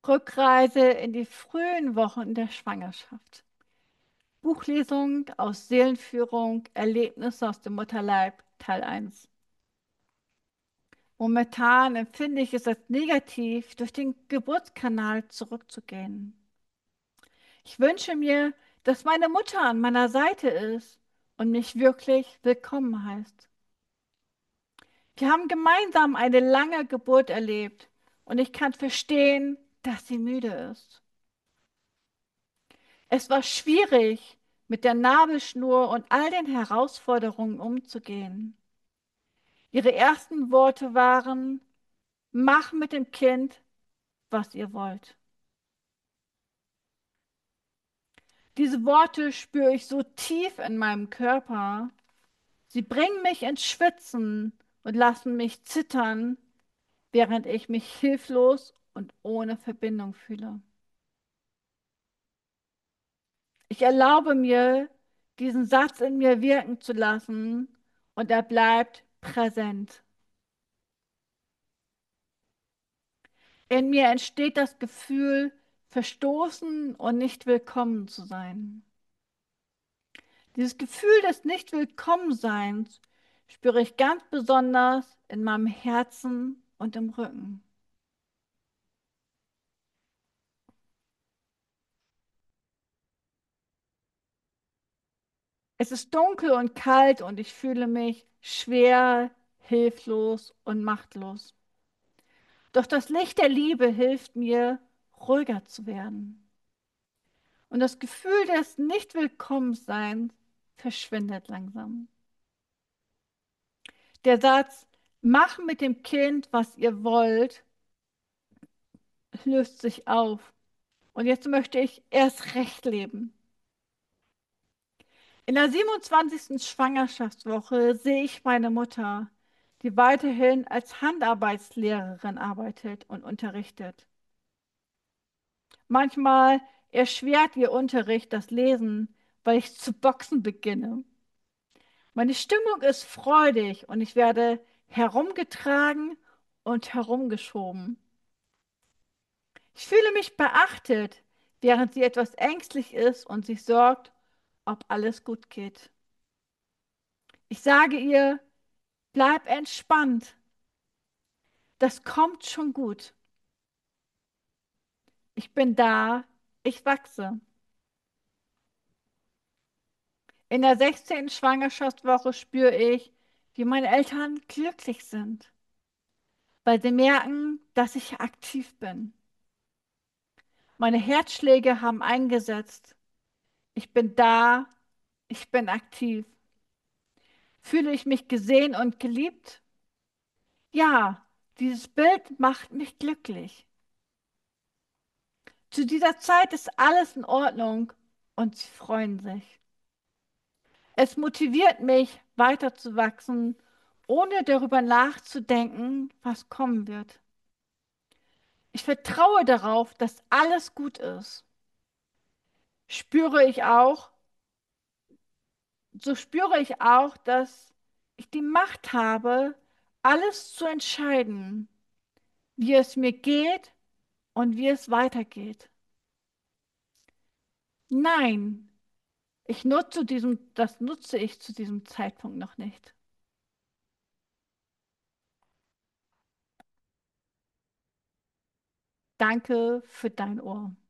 Rückreise in die frühen Wochen der Schwangerschaft. Buchlesung aus Seelenführung, Erlebnisse aus dem Mutterleib, Teil 1. Momentan empfinde ich es als negativ, durch den Geburtskanal zurückzugehen. Ich wünsche mir, dass meine Mutter an meiner Seite ist und mich wirklich willkommen heißt. Wir haben gemeinsam eine lange Geburt erlebt und ich kann verstehen, dass sie müde ist. Es war schwierig, mit der Nabelschnur und all den Herausforderungen umzugehen. Ihre ersten Worte waren: Mach mit dem Kind, was ihr wollt. Diese Worte spüre ich so tief in meinem Körper. Sie bringen mich ins Schwitzen und lassen mich zittern, während ich mich hilflos und ohne Verbindung fühle. Ich erlaube mir, diesen Satz in mir wirken zu lassen und er bleibt präsent. In mir entsteht das Gefühl, verstoßen und nicht willkommen zu sein. Dieses Gefühl des Nicht-Willkommenseins spüre ich ganz besonders in meinem Herzen und im Rücken. Es ist dunkel und kalt und ich fühle mich schwer, hilflos und machtlos. Doch das Licht der Liebe hilft mir, ruhiger zu werden. Und das Gefühl des Nicht-Willkommenseins verschwindet langsam. Der Satz, mach mit dem Kind, was ihr wollt, löst sich auf. Und jetzt möchte ich erst recht leben. In der 27. Schwangerschaftswoche sehe ich meine Mutter, die weiterhin als Handarbeitslehrerin arbeitet und unterrichtet. Manchmal erschwert ihr Unterricht das Lesen, weil ich zu boxen beginne. Meine Stimmung ist freudig und ich werde herumgetragen und herumgeschoben. Ich fühle mich beachtet, während sie etwas ängstlich ist und sich sorgt, ob alles gut geht. Ich sage ihr, bleib entspannt, das kommt schon gut. Ich bin da, ich wachse. In der 16. Schwangerschaftswoche spüre ich, wie meine Eltern glücklich sind, weil sie merken, dass ich aktiv bin. Meine Herzschläge haben eingesetzt. Ich bin da, ich bin aktiv. Fühle ich mich gesehen und geliebt? Ja, dieses Bild macht mich glücklich. Zu dieser Zeit ist alles in Ordnung und sie freuen sich. Es motiviert mich, weiterzuwachsen, ohne darüber nachzudenken, was kommen wird. Ich vertraue darauf, dass alles gut ist. Spüre ich auch, so spüre ich auch, dass ich die Macht habe, alles zu entscheiden, wie es mir geht und wie es weitergeht. Nein, das nutze ich zu diesem Zeitpunkt noch nicht. Danke für dein Ohr.